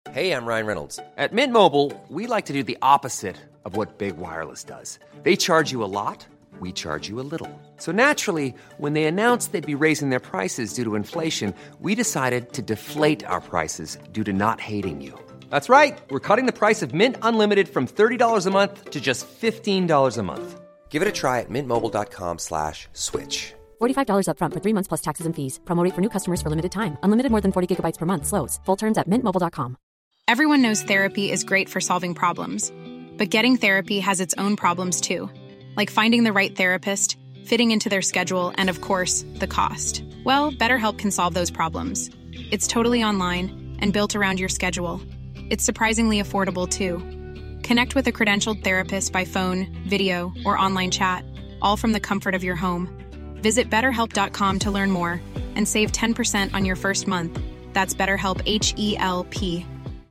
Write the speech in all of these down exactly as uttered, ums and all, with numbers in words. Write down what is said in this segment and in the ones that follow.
Hey, I'm Ryan Reynolds. At Mint Mobile, we like to do the opposite of what Big Wireless does. They charge you a lot, we charge you a little. So naturally, when they announced they'd be raising their prices due to inflation, we decided to deflate our prices due to not hating you. That's right. We're cutting the price of Mint Unlimited from thirty dollars a month to just fifteen dollars a month. Give it a try at mintmobile.com slash switch. forty-five dollars up front for three months plus taxes and fees. Promo rate for new customers for limited time. Unlimited more than forty gigabytes per month slows. Full terms at mint mobile dot com. Everyone knows therapy is great for solving problems. But getting therapy has its own problems too. Like finding the right therapist, fitting into their schedule, and of course, the cost. Well, BetterHelp can solve those problems. It's totally online and built around your schedule. It's surprisingly affordable too. Connect with a credentialed therapist by phone, video, or online chat, all from the comfort of your home. Visit better help dot com to learn more and save ten percent on your first month. That's BetterHelp, H E L P.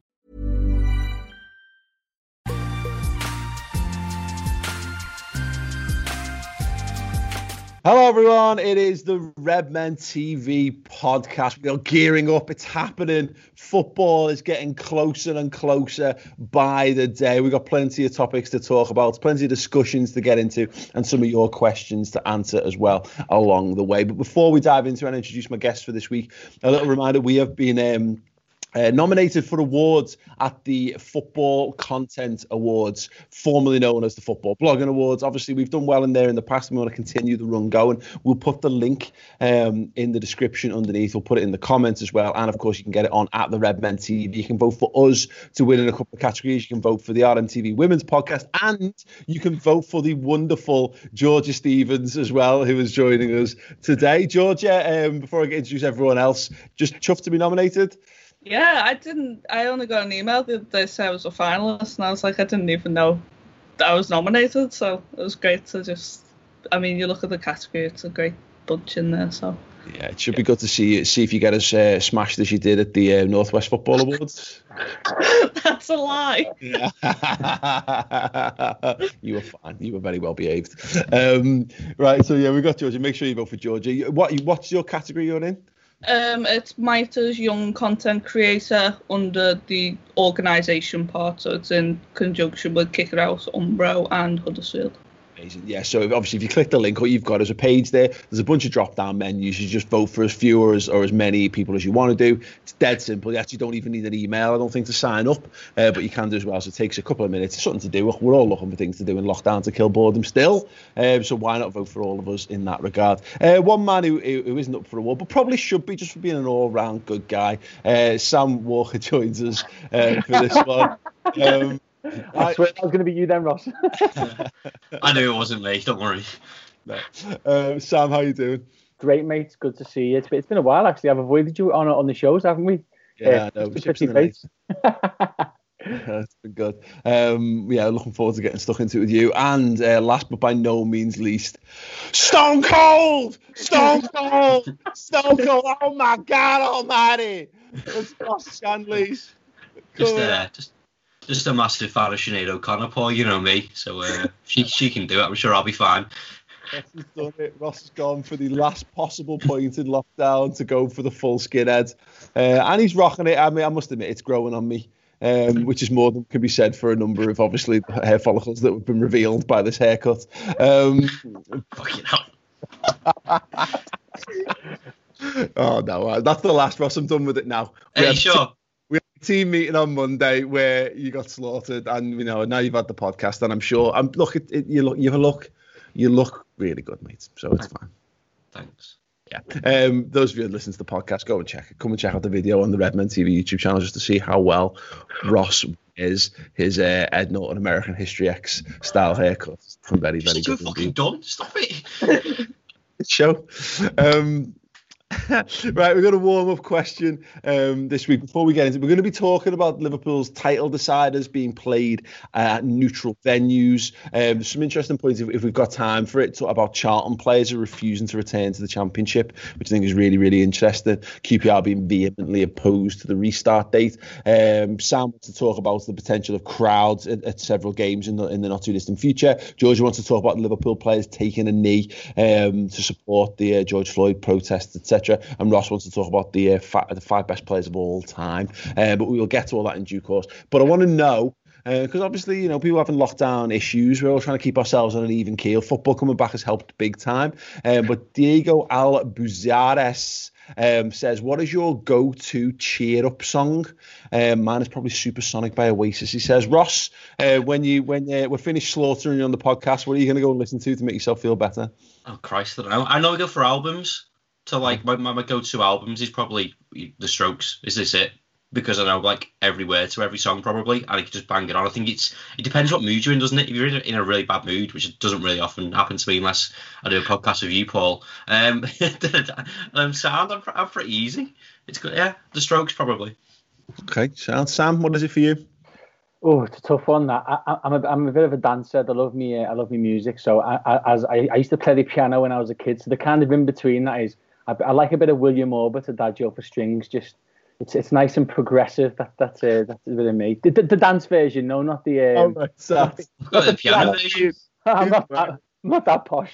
Hello, everyone. It is the Redmen T V podcast. We are gearing up. It's happening. Football is getting closer and closer by the day. We've got plenty of topics to talk about, plenty of discussions to get into, and some of your questions to answer as well along the way. But before we dive into and introduce my guests for this week, a little reminder, we have been um, Uh, nominated for awards at the Football Content Awards, formerly known as the Football Blogging Awards. Obviously, we've done well in there in the past, and we want to continue the run going. We'll put the link um, in the description underneath. We'll put it in the comments as well. And, of course, you can get it on at the Redmen T V. You can vote for us to win in a couple of categories. You can vote for the R M T V Women's Podcast, and you can vote for the wonderful Georgia Stevens as well, who is joining us today. Georgia, um, before I get introduce everyone else, just chuffed to be nominated. Yeah, I didn't. I only got an email that they said I was a finalist, and I was like, I didn't even know that I was nominated. So it was great to just. I mean, you look at the category; it's a great bunch in there. So yeah, it should be good to see see if you get as uh, smashed as you did at the uh, Northwest Football Awards. That's a lie. Yeah. You were fine. You were very well behaved. Um, right. So yeah, we got Georgia. Make sure you vote for Georgia. What? What's your category you're in? Um, it's Mitres Young Content Creator under the organisation part, so it's in conjunction with Kick It Out, Umbro and Huddersfield. Amazing. Yeah, so obviously if you click the link, what you've got is a page there. There's a bunch of drop-down menus. You just vote for as few or as, or as many people as you want to do. It's dead simple. You actually don't even need an email, I don't think, to sign up, uh, but you can do as well. So it takes a couple of minutes. It's something to do. We're all looking for things to do in lockdown to kill boredom still. Um, so why not vote for all of us in that regard? Uh, one man who, who isn't up for a award, but probably should be just for being an all-round good guy. Uh, Sam Walker joins us uh, for this one. Um, I swear that was going to be you then, Ross. I knew it wasn't me, don't worry. No. Uh, Sam, how you doing? Great, mate. It's good to see you. It's been, it's been a while, actually. I've avoided you on on the shows, haven't we? Yeah, uh, I know. Yeah, it's been good. Um, yeah, looking forward to getting stuck into it with you. And uh, last but by no means least, Stone Cold! Stone Cold! Stone Cold! Oh my God almighty! It's Ross Shandleys. Just, uh, just Just a massive fan of Sinead O'Connor, Paul, you know me. So uh, she she can do it. I'm sure I'll be fine. Ross has done it. Ross has gone for the last possible point in lockdown to go for the full skinhead. Uh, and he's rocking it. I mean, I must admit, it's growing on me, um, which is more than can be said for a number of, obviously, hair follicles that have been revealed by this haircut. Um, Fucking hell. Oh, no. That's the last, Ross. I'm done with it now. Are you sure? We had a team meeting on Monday where you got slaughtered, and you know now you've had the podcast, and I'm sure I'm look at it, you look you look you look really good, mate. So it's fine. Thanks. Yeah. Um, those of you who listen to the podcast, go and check it. Come and check out the video on the Redmen T V YouTube channel just to see how well Ross is his uh, Ed Norton American History X style haircut. From very very You're good. fucking done. Stop it. Show. Um, right, we've got a warm-up question um, this week. Before we get into it, we're going to be talking about Liverpool's title deciders being played at neutral venues. Um, there's some interesting points, if, if we've got time for it, talk about Charlton players who are refusing to return to the Championship, which I think is really, really interesting. Q P R being vehemently opposed to the restart date. Um, Sam wants to talk about the potential of crowds at, at several games in the, in the not-too-distant future. Georgia wants to talk about Liverpool players taking a knee um, to support the uh, George Floyd protests, et cetera. cetera. And Ross wants to talk about the uh, five, the five best players of all time. Uh, but we will get to all that in due course. But I want to know, because uh, obviously, you know, people having lockdown issues. We're all trying to keep ourselves on an even keel. Football coming back has helped big time. Um, but Diego Albuzares um, says, what is your go-to cheer-up song? Um, mine is probably Supersonic by Oasis. He says, Ross, uh, when you when uh, we're finished slaughtering you on the podcast, what are you going to go and listen to to make yourself feel better? Oh, Christ, I don't know. I know I go for albums. So, like, my, my go-to albums is probably The Strokes. Is this it? Because I know, like, every word to every song, probably, and I can just bang it on. I think it's it depends what mood you're in, doesn't it? If you're in a, in a really bad mood, which doesn't really often happen to me unless I do a podcast with you, Paul, um, um sound, I'm, I'm pretty easy. It's good, yeah. The Strokes, probably. Okay, sound. Sam, what is it for you? Oh, it's a tough one. That I, I'm a I'm a bit of a dancer. I love me. I love me music. So I, I, as I, I used to play the piano when I was a kid. So the kind of in between that is I, I like a bit of William Orbit, Adagio for strings. Just it's it's nice and progressive. That that's uh, that's a bit of me. The, the, the dance version, no, not the. Um, oh, right, so. not the, not the piano version. I'm not that, I'm not that posh.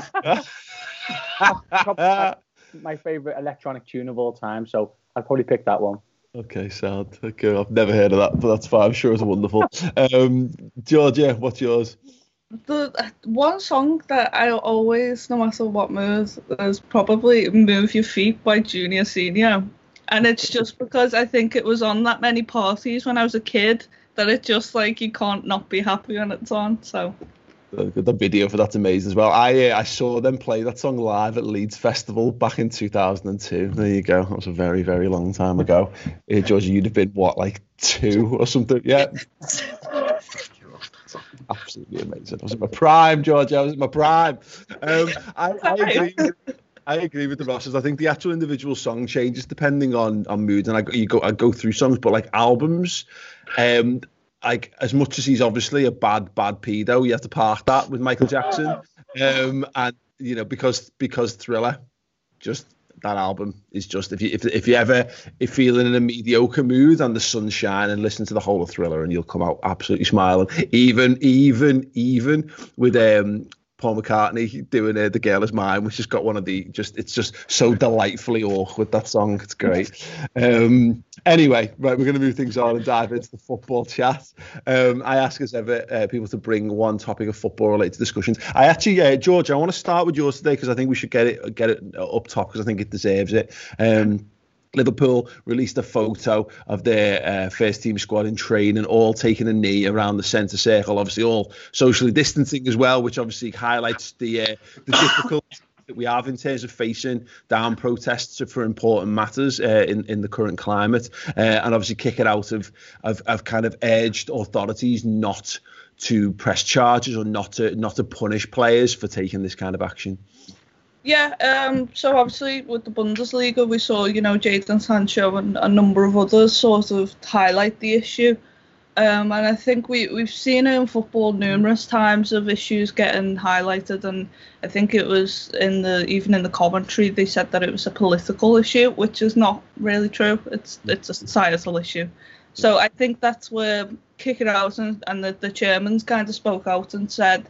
My favourite electronic tune of all time. So I'd probably pick that one. Okay, sad. Okay, I've never heard of that, but that's fine. I'm sure it's wonderful. Um, Georgia, what's yours? The one song that I always, no matter what mood, is probably "Move Your Feet" by Junior Senior, and it's just because I think it was on that many parties when I was a kid that it just like you can't not be happy when it's on. So. The, the video for that's amazing as well. I uh, I saw them play that song live at Leeds Festival back in two thousand two. There you go. That was a very, very long time ago. Uh, Georgia, you'd have been, what, like two or something? Yeah. Absolutely amazing. I was in my prime, Georgia. I was in my prime. Um, I, I agree with, I agree with the Rosses. I think the actual individual song changes depending on, on mood. And I, you go, I go through songs, but like albums, um, like as much as he's obviously a bad, bad pedo, you have to park that with Michael Jackson. Um, and you know, because because Thriller, just that album is just if you if if you ever if feeling in a mediocre mood and the sun's shining, listen to the whole of Thriller and you'll come out absolutely smiling. Even even even with um Paul McCartney doing uh, The Girl Is Mine, which has got one of the just it's just so delightfully awkward, that song. It's great. Um, anyway, right, we're going to move things on and dive into the football chat. Um, I ask as ever uh, people to bring one topic of football related discussions. I actually, uh, George, I want to start with yours today because I think we should get it get it up top because I think it deserves it. Um, Liverpool released a photo of their uh, first team squad in training, all taking a knee around the centre circle, obviously all socially distancing as well, which obviously highlights the uh, the difficulties that we have in terms of facing down protests for important matters uh, in, in the current climate, uh, and obviously kick it out of, of, of kind of urged authorities not to press charges or not to not to punish players for taking this kind of action. Yeah, um, so obviously with the Bundesliga, we saw, you know, Jadon Sancho and a number of others sort of highlight the issue. Um, and I think we, we've seen it in football numerous times of issues getting highlighted. And I think it was in the even in the commentary, they said that it was a political issue, which is not really true. It's it's a societal issue. So I think that's where kick it out and, and the, the chairman's kind of spoke out and said,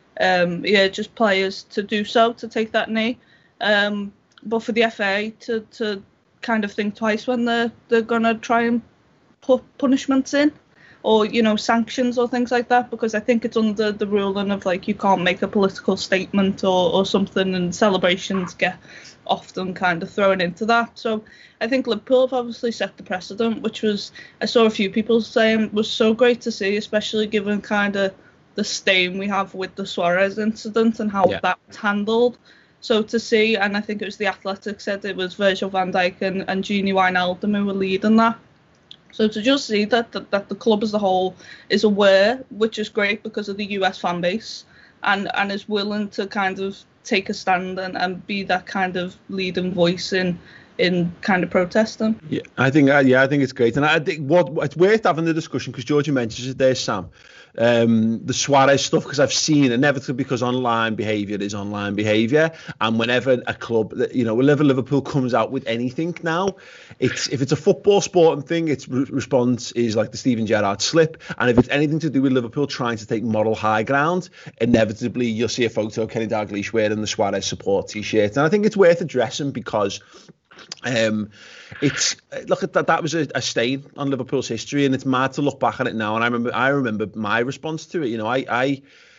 Um, yeah, just players to do so, to take that knee. Um, but for the F A to, to kind of think twice when they're, they're going to try and put punishments in or, you know, sanctions or things like that, because I think it's under the ruling of, like, you can't make a political statement or, or something, and celebrations get often kind of thrown into that. So I think Liverpool have obviously set the precedent, which was, I saw a few people saying, was so great to see, especially given kind of the stain we have with the Suarez incident and how yeah. that was handled. So to see, and I think it was the Athletic said it was Virgil van Dijk and, and Gini Wijnaldum who were leading that. So to just see that, that that the club as a whole is aware, which is great because of the U S fan base, and, and is willing to kind of take a stand and, and be that kind of leading voice in in kind of protesting. Yeah, I think uh, yeah, I think it's great, and I think what it's worth having the discussion because Georgie mentions it there, Sam. Um, the Suarez stuff, because I've seen inevitably because online behaviour is online behaviour, and whenever a club, you know, whenever Liverpool comes out with anything now, it's if it's a football sporting thing, its re- response is like the Steven Gerrard slip, and if it's anything to do with Liverpool trying to take moral high ground, inevitably you'll see a photo of Kenny Dalglish wearing the Suarez support t-shirt, and I think it's worth addressing because. Um, it's look at that. That was a, a stain on Liverpool's history, and it's mad to look back at it now. And I remember, I remember my response to it. You know, I, I,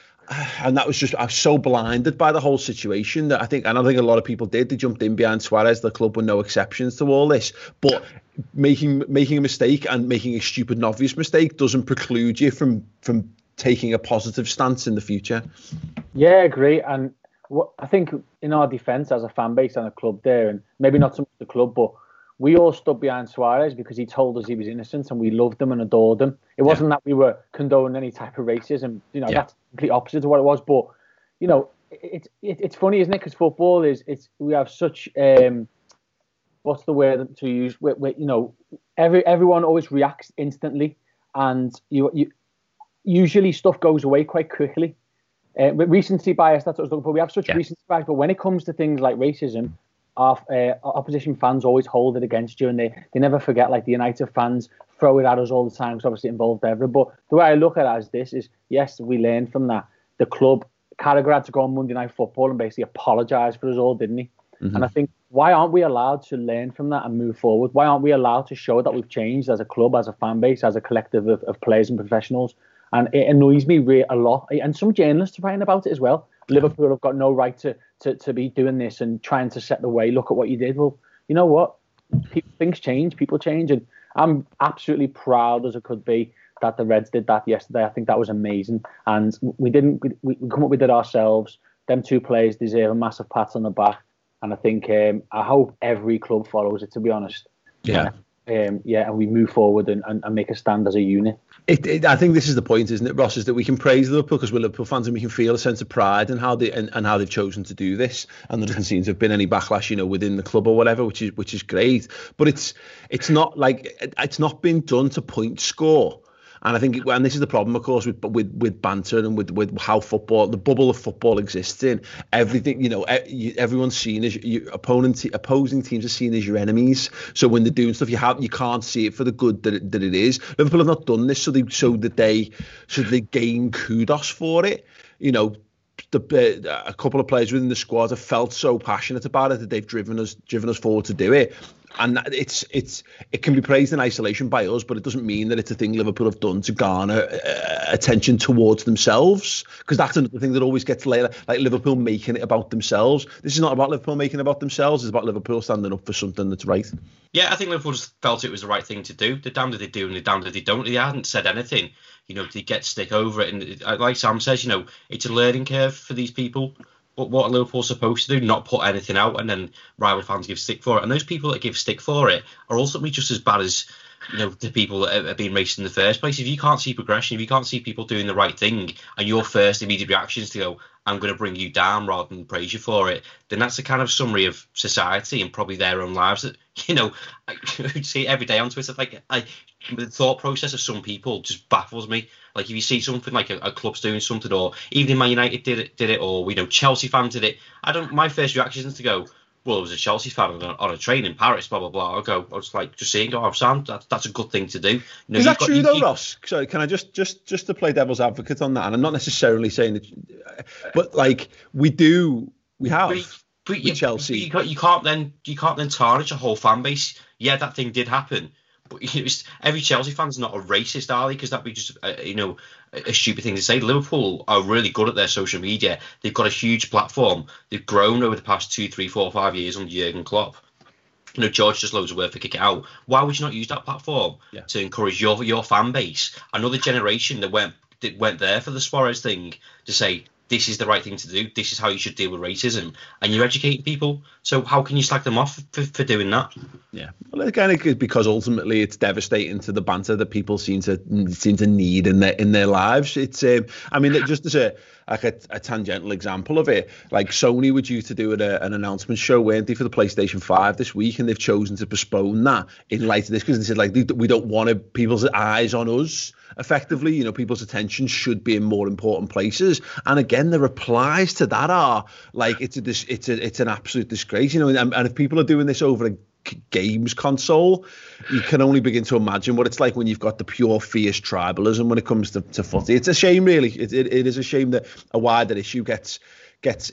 and that was just I was so blinded by the whole situation that I think, and I think a lot of people did. They jumped in behind Suarez. The club were no exceptions to all this. But making making a mistake and making a stupid and obvious mistake doesn't preclude you from from taking a positive stance in the future. Yeah, I agree. And what I think in our defence as a fan base and a club there, and maybe not so much the club, but we all stood behind Suarez because he told us he was innocent and we loved him and adored him. It wasn't yeah. that we were condoning any type of racism. You know, yeah. that's the complete opposite to what it was. But, you know, it's it, it's funny, isn't it? Because football is, it's we have such, um, what's the word to use? Where, where, you know, every everyone always reacts instantly, and you you usually stuff goes away quite quickly. Uh, recency bias, that's what I was looking for. We have such yeah. recency bias, but when it comes to things like racism, our uh, opposition fans always hold it against you, and they, they never forget. Like the United fans throw it at us all the time because obviously it involved everyone. But the way I look at it as this is, yes, we learned from that. The club, Carragher had to go on Monday Night Football and basically apologise for us all, didn't he? Mm-hmm. And I think, why aren't we allowed to learn from that and move forward? Why aren't we allowed to show that we've changed as a club, as a fan base, as a collective of, of players and professionals? And it annoys me re- a lot. And some journalists are writing about it as well. Liverpool have got no right to, to, to be doing this and trying to set the way. Look at what you did. Well, you know what? People, things change. People change. And I'm absolutely proud as I could be that the Reds did that yesterday. I think that was amazing. And we didn't, we, we come up with it ourselves. Them two players deserve a massive pat on the back. And I think, um, I hope every club follows it, to be honest. Yeah. Um, yeah, and we move forward and, and, and make a stand as a unit. It, it, I think this is the point, isn't it, Ross? Is that we can praise Liverpool because we're Liverpool fans and we can feel a sense of pride in how they and, and how they've chosen to do this, and there doesn't seem to have been any backlash, you know, within the club or whatever, which is which is great. But it's it's not like it's not been done to point score. And I think, and this is the problem, of course, with with with banter and with with how football, the bubble of football exists in. Everything, you know, everyone's seen as your opponent, opposing teams are seen as your enemies. So when they're doing stuff, you have you can't see it for the good that it, that it is. Liverpool have not done this, so they so that they so they gain kudos for it. You know, the, uh, a couple of players within the squad have felt so passionate about it that they've driven us driven us forward to do it. And it's it's it can be praised in isolation by us, but it doesn't mean that it's a thing Liverpool have done to garner uh, attention towards themselves. Because that's another thing that always gets later, like Liverpool making it about themselves. This is not about Liverpool making it about themselves. It's about Liverpool standing up for something that's right. Yeah, I think Liverpool just felt it was the right thing to do. They're damned if they do and they're damned if they don't. They hadn't said anything. You know, they get stick over it. And it, like Sam says, you know, it's a learning curve for these people. But what are Liverpool supposed to do? Not put anything out, and then rival fans give stick for it. And those people that give stick for it are ultimately just as bad as, you know, the people that are being racist in the first place. If you can't see progression, if you can't see people doing the right thing, and your first immediate reaction is to go, I'm going to bring you down rather than praise you for it, then that's a kind of summary of society and probably their own lives. That, you know, I see it every day on Twitter. Like, I, the thought process of some people just baffles me. Like, if you see something like a, a club's doing something, or even Man United did it, did it, or, you know, Chelsea fans did it, I don't. My first reaction is to go, well, it was a Chelsea fan on a, on a train in Paris, blah blah blah. I'll go, I was like, just seeing, go, oh, Sam, that's that's a good thing to do. You know, is that got, true you, though, you, Ross? Sorry, can I just just just to play devil's advocate on that? And I'm not necessarily saying that, but like we do, we have. But, but with you, Chelsea, you, you can't then you can't then tarnish a whole fan base. Yeah, that thing did happen. But you know, every Chelsea fan's not a racist, are they? Because that'd be just, uh, you know, a, a stupid thing to say. Liverpool are really good at their social media. They've got a huge platform. They've grown over the past two, three, four, five years under Jurgen Klopp. You know, George does loads of work for Kick It Out. Why would you not use that platform yeah. to encourage your your fan base, another generation that went that went there for the Suarez thing, to say, this is the right thing to do. This is how you should deal with racism, and you're educating people. So how can you slag them off for, for doing that? Yeah, well, again, it's because ultimately it's devastating to the banter that people seem to seem to need in their in their lives. It's, um, I mean, just as a like a, a tangential example of it, like Sony were due to do an, a, an announcement show, weren't they, for the PlayStation five this week, and they've chosen to postpone that in light of this because they said like we don't want people's eyes on us. Effectively, you know, people's attention should be in more important places. And again, the replies to that are like it's a it's a it's an absolute disgrace, you know. And, and if people are doing this over a games console, you can only begin to imagine what it's like when you've got the pure fierce tribalism when it comes to, to footy. It's a shame, really. It, it it is a shame that a wider issue gets gets.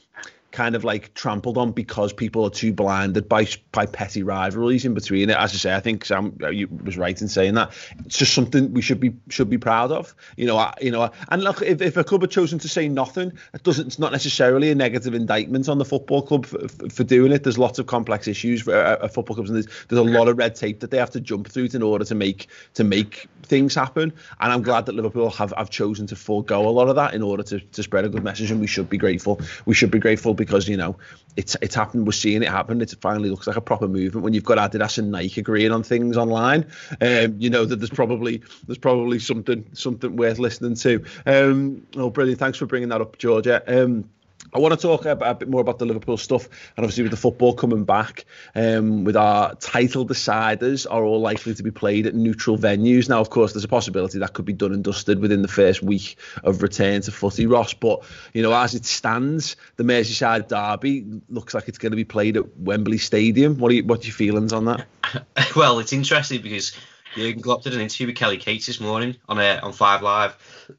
kind of like trampled on because people are too blinded by by petty rivalries in between it. As I say, I think Sam you was right in saying that. It's just something we should be should be proud of. You know, I, you know. And look, if, if a club had chosen to say nothing, it doesn't. It's not necessarily a negative indictment on the football club for, for, for doing it. There's lots of complex issues for uh, football clubs, and there's there's a lot of red tape that they have to jump through in order to make to make things happen. And I'm glad that Liverpool have have chosen to forego a lot of that in order to to spread a good message. And we should be grateful. We should be grateful. Because, you know, it's it's happened. We're seeing it happen. It finally looks like a proper movement when you've got Adidas and Nike agreeing on things online. Um, you know that there's probably there's probably something something worth listening to. Um, oh, brilliant! Thanks for bringing that up, Georgia. Um, I want to talk a, a bit more about the Liverpool stuff, and obviously with the football coming back, um, with our title deciders are all likely to be played at neutral venues. Now, of course, there's a possibility that could be done and dusted within the first week of return to footy, Ross. But, you know, as it stands, the Merseyside derby looks like it's going to be played at Wembley Stadium. What are you, what's your feelings on that? Well, it's interesting because Jurgen Klopp did an interview with Kelly Cates this morning on uh, on Five Live.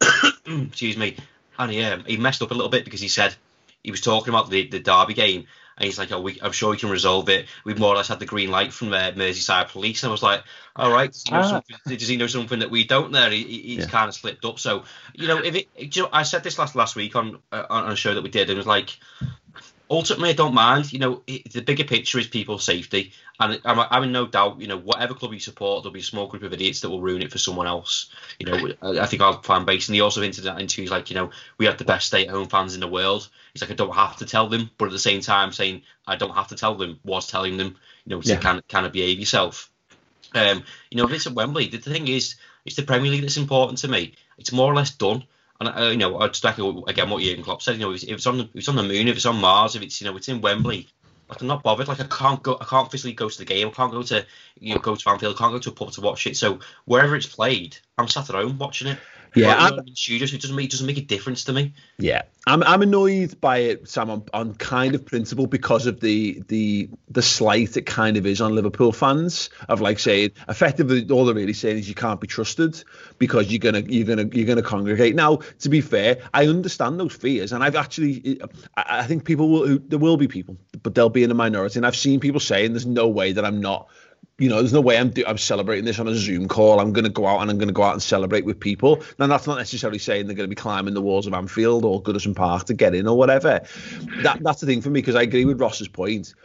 Excuse me. And he, um, he messed up a little bit because he said, he was talking about the, the derby game, and he's like, oh, we, I'm sure we can resolve it. We've more or less had the green light from uh, Merseyside police. And I was like, all right, does he know, ah. something, does he know something that we don't there? He, he's yeah. kind of slipped up. So, you know, if it, you know, I said this last last week on, uh, on a show that we did, and it was like, ultimately, I don't mind. You know, it, the bigger picture is people's safety. And I'm, I'm in no doubt, you know, whatever club you support, there'll be a small group of idiots that will ruin it for someone else. You know, I think our fan base, and he also hinted that into, he's like, you know, we have the best stay-at-home fans in the world. He's like, I don't have to tell them, but at the same time saying, I don't have to tell them, was telling them, you know, to yeah. kind, of, kind of behave yourself. Um, you know, if it's at Wembley, the thing is, it's the Premier League that's important to me. It's more or less done. And, uh, you know, I'd just echo again what Jurgen Klopp said, you know, if it's on the, if it's on the moon, if it's on Mars, if it's, you know, it's in Wembley, like, I'm not bothered. Like, I can't go, I can't physically go to the game. I can't go to, you know, go to Anfield. I can't go to a pub to watch it. So wherever it's played, I'm sat at home watching it. Yeah, I'm in studios. It doesn't make it doesn't make a difference to me. Yeah, I'm I'm annoyed by it, Sam, on, on kind of principle because of the the the slight it kind of is on Liverpool fans of like saying effectively all they're really saying is you can't be trusted because you're gonna you're gonna you're gonna congregate. Now, to be fair, I understand those fears, and I've actually I, I think people will there will be people, but they'll be in a minority, and I've seen people saying there's no way that I'm not. You know, there's no way I'm do- I'm celebrating this on a Zoom call. I'm going to go out and I'm going to go out and celebrate with people. Now, that's not necessarily saying they're going to be climbing the walls of Anfield or Goodison Park to get in or whatever. That That's the thing for me, because I agree with Ross's point.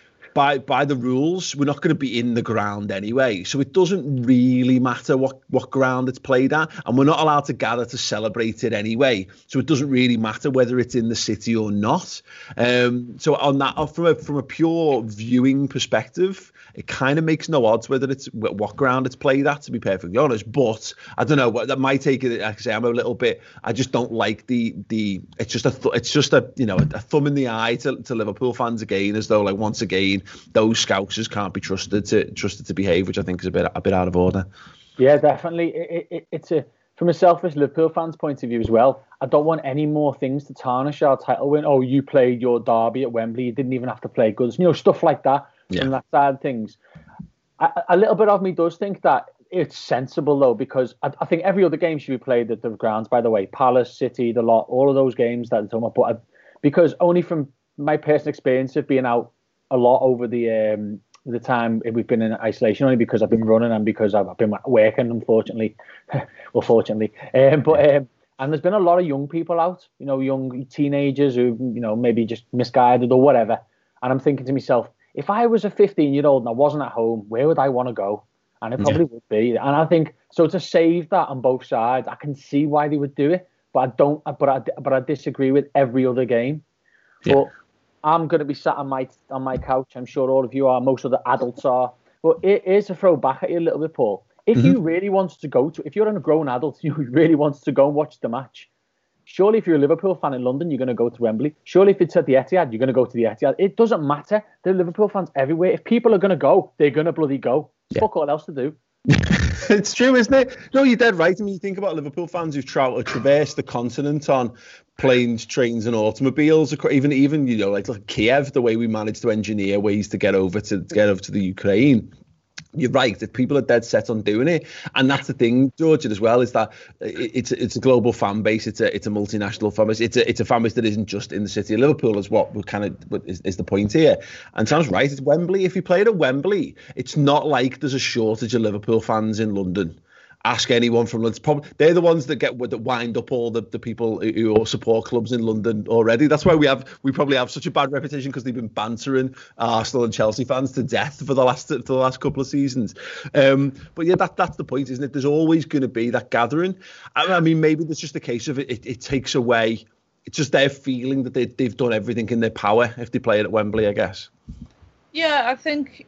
By by the rules, we're not going to be in the ground anyway. So it doesn't really matter what, what ground it's played at. And we're not allowed to gather to celebrate it anyway. So it doesn't really matter whether it's in the city or not. Um, so on that, from a, from a pure viewing perspective, it kind of makes no odds whether it's what ground it's played at, to be perfectly honest. But I don't know, that might take it. Like I say, I'm a little bit. I just don't like the the. It's just a. Th- it's just a you know a thumb in the eye to, to Liverpool fans again, as though like once again those Scousers can't be trusted to trusted to behave, which I think is a bit a bit out of order. Yeah, definitely. It, it, it's a from a selfish Liverpool fans' point of view as well. I don't want any more things to tarnish our title win. Oh, you played your derby at Wembley. You didn't even have to play Goodison. You know, stuff like that. Yeah. From that side of things, a, a little bit of me does think that it's sensible though, because I, I think every other game should be played at the grounds. By the way, Palace, City, the lot, all of those games that I'm talking about. But I, because only from my personal experience of being out a lot over the um, the time we've been in isolation, only because I've been running and because I've, I've been working, unfortunately, well, fortunately. Um, but um, and there's been a lot of young people out, you know, young teenagers who, you know, maybe just misguided or whatever. And I'm thinking to myself, if I was a fifteen-year-old and I wasn't at home, where would I want to go? And it probably yeah. would be. And I think, so to save that on both sides, I can see why they would do it. but I don't. But I but I disagree with every other game. Yeah. But I'm going to be sat on my on my couch. I'm sure all of you are. Most of the adults are. But it is to throw back at you a little bit, Paul. If mm-hmm. you really want to go to, if you're a grown adult, you really wants to go and watch the match. Surely, if you're a Liverpool fan in London, you're going to go to Wembley. Surely, if it's at the Etihad, you're going to go to the Etihad. It doesn't matter. There are Liverpool fans everywhere. If people are going to go, they're going to bloody go. Yeah. Fuck all else to do. It's true, isn't it? No, you're dead right. I mean, you think about Liverpool fans who've traveled or traversed the continent on planes, trains, and automobiles. Even, even you know, like, like Kiev, the way we managed to engineer ways to get over to, to get over to the Ukraine. You're right that people are dead set on doing it, and that's the thing, George, as well, is that it's it's a global fan base. It's a it's a multinational fan base. It's a it's a fan base that isn't just in the city of Liverpool, is what we kind of is, is the point here. And Sam's right. It's Wembley. If you played at Wembley, it's not like there's a shortage of Liverpool fans in London. Ask anyone from London. Probably, they're the ones that get that wind up all the, the people who, who support clubs in London already. That's why we have we probably have such a bad reputation, because they've been bantering Arsenal and Chelsea fans to death for the last for the last couple of seasons. Um, but yeah, that that's the point, isn't it? There's always going to be that gathering. I, I mean, maybe there's just a case of it. It, it takes away. It's just their feeling that they they've done everything in their power if they play it at Wembley, I guess. Yeah, I think.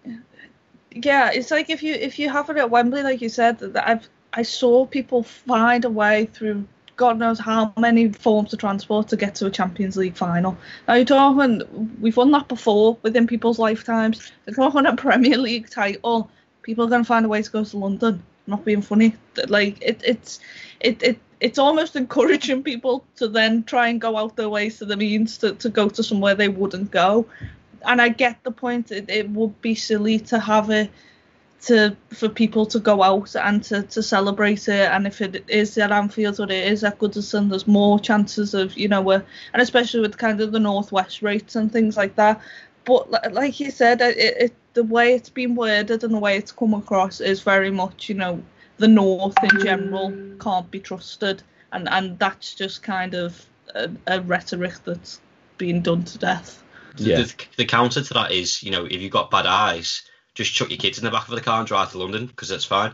Yeah, it's like if you if you have it at Wembley, like you said, that I've. I saw people find a way through God knows how many forms of transport to get to a Champions League final. Now you're talking, we've won that before within people's lifetimes. They're talking a Premier League title. People are going to find a way to go to London. Not being funny. Like it, it's, it, it, it's almost encouraging people to then try and go out their ways to the means to, to go to somewhere they wouldn't go. And I get the point. It, it would be silly to have it. To for people to go out and to, to celebrate it, and if it is at Anfield or it is at Goodison, there's more chances of, you know, uh, and especially with kind of the Northwest rates and things like that. But like you said, it, it the way it's been worded and the way it's come across is very much, you know, the North in general can't be trusted, and and that's just kind of a, a rhetoric that's being done to death. Yeah. The, the counter to that is, you know, if you've got bad eyes, just chuck your kids in the back of the car and drive to London, because that's fine.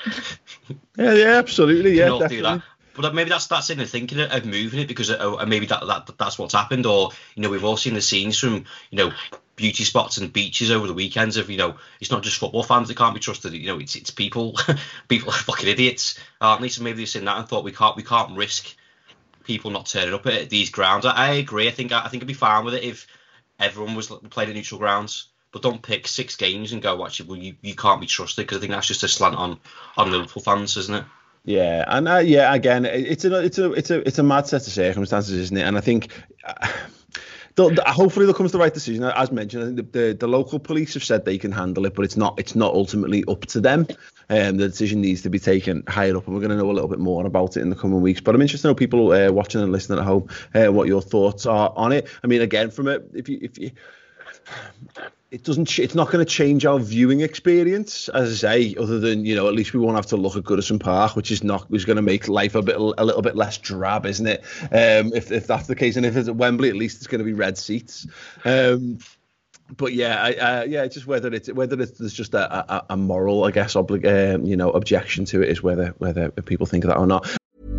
yeah, yeah, absolutely, yeah, not do that. But maybe that's that's in the thinking of moving it, because uh, maybe that, that that's what's happened. Or, you know, we've all seen the scenes from, you know, beauty spots and beaches over the weekends of, you know, it's not just football fans that can't be trusted. You know, it's it's people, people are fucking idiots, aren't they? So maybe they've seen that and thought we can't we can't risk people not turning up at these grounds. I, I agree. I think I think I'd be fine with it if everyone was playing at neutral grounds. But don't pick six games and go, actually, well, you, you can't be trusted, because I think that's just a slant on, on Liverpool fans, isn't it? Yeah, and uh, yeah, again, it's a it's a it's a it's a mad set of circumstances, isn't it? And I think uh, the, the, hopefully there comes the right decision. As mentioned, I think the, the the local police have said they can handle it, but it's not it's not ultimately up to them. Um, the decision needs to be taken higher up, and we're going to know a little bit more about it in the coming weeks. But I'm interested to know, people uh, watching and listening at home, uh, what your thoughts are on it. I mean, again, from it, if you if you. It doesn't. It's not going to change our viewing experience, as I say. Other than, you know, at least we won't have to look at Goodison Park, which is not, which is going to make life a bit, a little bit less drab, isn't it? Um, if if that's the case, and if it's at Wembley, at least it's going to be red seats. Um, but yeah, I, uh, yeah, it's just whether it's whether it's there's just a, a, a moral, I guess, oblig, um, you know, objection to it, is whether whether people think of that or not.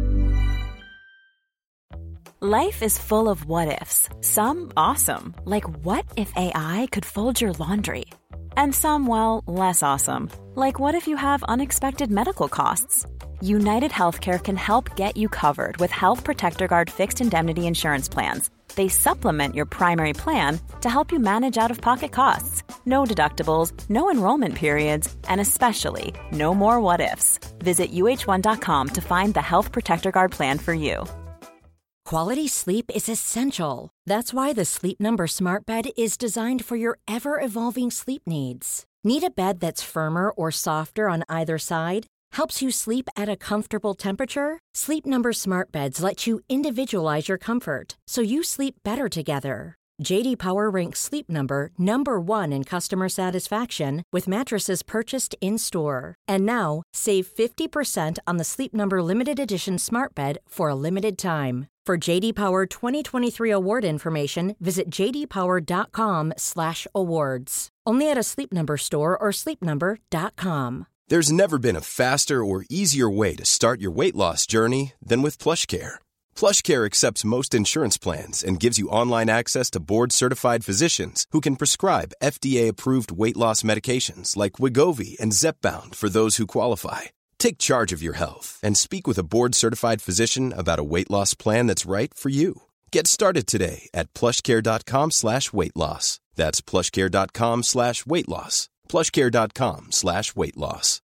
Life is full of what-ifs, some awesome, like what if A I could fold your laundry? And some, well, less awesome, like what if you have unexpected medical costs? United Healthcare can help get you covered with Health Protector Guard fixed indemnity insurance plans. They supplement your primary plan to help you manage out-of-pocket costs. No deductibles, no enrollment periods, and especially no more what-ifs. Visit U H one dot com to find the Health Protector Guard plan for you. Quality sleep is essential. That's why the Sleep Number Smart Bed is designed for your ever-evolving sleep needs. Need a bed that's firmer or softer on either side? Helps you sleep at a comfortable temperature? Sleep Number Smart Beds let you individualize your comfort, so you sleep better together. J D Power ranks Sleep Number number one in customer satisfaction with mattresses purchased in-store. And now, save fifty percent on the Sleep Number Limited Edition Smart Bed for a limited time. For J D Power twenty twenty-three award information, visit j d power dot com slash awards. Only at a Sleep Number store or sleep number dot com. There's never been a faster or easier way to start your weight loss journey than with PlushCare. PlushCare accepts most insurance plans and gives you online access to board-certified physicians who can prescribe F D A-approved weight loss medications like Wegovy and Zepbound for those who qualify. Take charge of your health and speak with a board-certified physician about a weight loss plan that's right for you. Get started today at plushcare.com slash weight loss. That's plushcare.com slash weight loss. plushcare.com slash weight loss.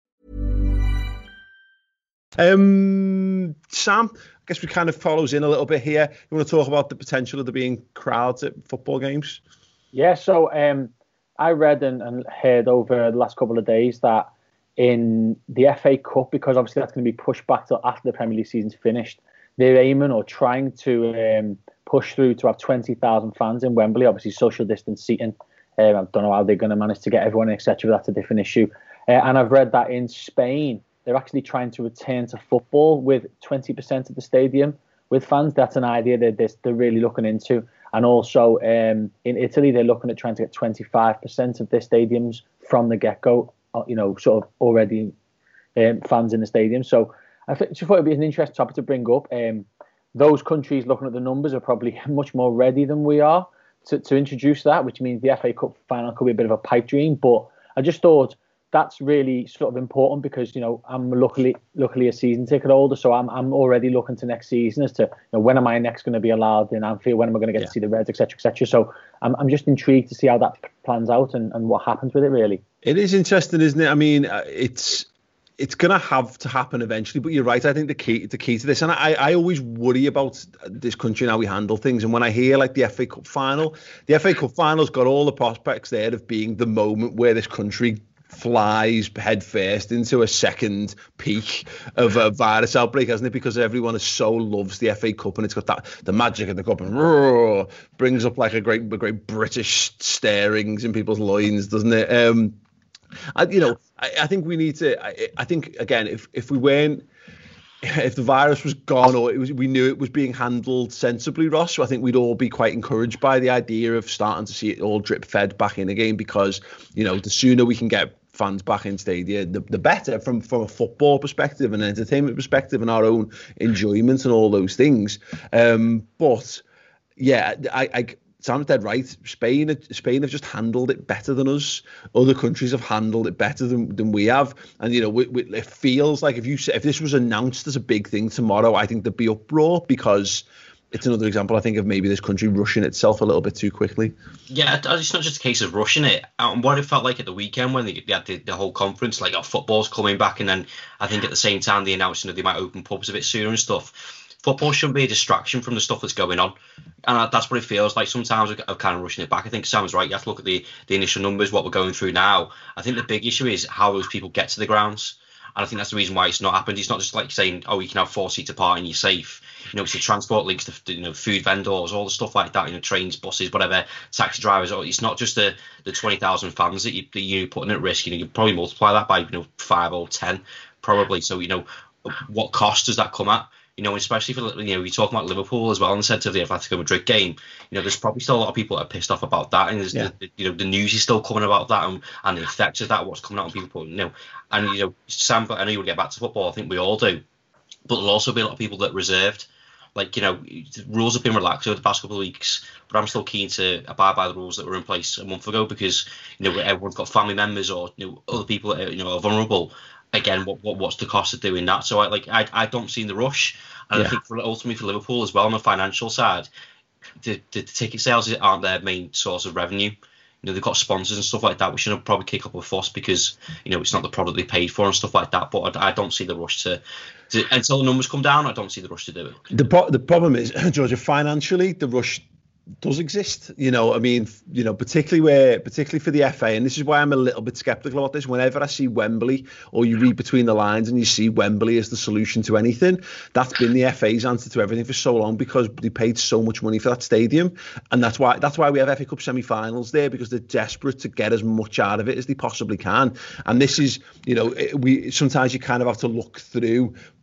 Um, Sam, I guess we kind of follows in a little bit here. You want to talk about the potential of there being crowds at football games? Yeah, so um, I read and, and heard over the last couple of days that in the F A Cup, because obviously that's going to be pushed back till after the Premier League season's finished, they're aiming or trying to um, push through to have twenty thousand fans in Wembley, obviously social distance seating. Um, I don't know how they're going to manage to get everyone, et cetera. That's a different issue. Uh, and I've read that in Spain, they're actually trying to return to football with twenty percent of the stadium with fans. That's an idea that they're, they're really looking into. And also um, in Italy, they're looking at trying to get twenty-five percent of their stadiums from the get-go, you know, sort of already um, fans in the stadium. So I th- just thought it'd be an interesting topic to bring up. Um, those countries, looking at the numbers, are probably much more ready than we are to, to introduce that, which means the F A Cup final could be a bit of a pipe dream. But I just thought that's really sort of important because, you know, I'm luckily luckily a season ticket holder, so I'm I'm already looking to next season as to, you know, when am I next going to be allowed in Anfield, when am I going to get yeah. to see the Reds, et cetera, et cetera. So I'm I'm just intrigued to see how that plans out and, and what happens with it, really. It is interesting, isn't it? I mean, it's it's going to have to happen eventually, but you're right. I think the key the key to this, and I, I always worry about this country and how we handle things. And when I hear like the F A Cup final, the F A Cup final's got all the prospects there of being the moment where this country flies head first into a second peak of a virus outbreak, hasn't it? Because everyone is so loves the F A Cup and it's got that the magic of the cup and roar, brings up like a great a great British stirrings in people's loins, doesn't it? Um, I, you know, I, I think we need to. I, I think again, if if we weren't, if the virus was gone or it was, we knew it was being handled sensibly, Ross, so I think we'd all be quite encouraged by the idea of starting to see it all drip fed back in again, because, you know, the sooner we can get fans back in stadia, the, the better from, from a football perspective and an entertainment perspective and our own enjoyment and all those things. Um, but yeah, I, I Sam's dead right. Spain, Spain have just handled it better than us. Other countries have handled it better than, than we have. And, you know, we, we, it feels like if you if this was announced as a big thing tomorrow, I think there'd be uproar, because it's another example, I think, of maybe this country rushing itself a little bit too quickly. Yeah, it's not just a case of rushing it. And what it felt like at the weekend when they, they had the, the whole conference, like, oh, football's coming back, and then I think at the same time they announced, you know, they might open pubs a bit sooner and stuff. Football shouldn't be a distraction from the stuff that's going on. And that's what it feels like. Sometimes I'm kind of rushing it back. I think Sam's right. You have to look at the, the initial numbers, what we're going through now. I think the big issue is how those people get to the grounds. And I think that's the reason why it's not happened. It's not just like saying, oh, you can have four seats apart and you're safe. You know, it's the transport links to, you know, food vendors, all the stuff like that, you know, trains, buses, whatever, taxi drivers. It's not just the, the twenty thousand fans that, you, that you're putting at risk. You know, you probably multiply that by, you know, five or ten, probably. So, you know, what cost does that come at? You know, especially for, you know, you're talking about Liverpool as well, in the sense of the Atletico Madrid game. You know, there's probably still a lot of people that are pissed off about that, and there's yeah. the, you know, the news is still coming about that, and, and the effects of that, what's coming out on people. You know, and you know, Sam, I know you will get back to football. I think we all do, but there'll also be a lot of people that are reserved. Like, you know, the rules have been relaxed over the past couple of weeks, but I'm still keen to abide by the rules that were in place a month ago, because, you know, everyone's got family members or, you know, other people that are, you know, are vulnerable. Again, what, what what's the cost of doing that? So I like I I don't see the rush, and yeah. I think for ultimately for Liverpool as well on the financial side, the, the ticket sales aren't their main source of revenue. You know, they've got sponsors and stuff like that, which should probably kick up a fuss, because, you know, it's not the product they paid for and stuff like that. But I, I don't see the rush to, to until the numbers come down. I don't see the rush to do it. The pro- the problem is, Georgia, financially, the rush does exist, you know. I mean, you know, particularly where, particularly for the F A, and this is why I'm a little bit sceptical about this. Whenever I see Wembley, or you read between the lines and you see Wembley as the solution to anything, that's been the F A's answer to everything for so long, because they paid so much money for that stadium, and that's why that's why we have F A Cup semi-finals there, because they're desperate to get as much out of it as they possibly can. And this is, you know, we sometimes you kind of have to look through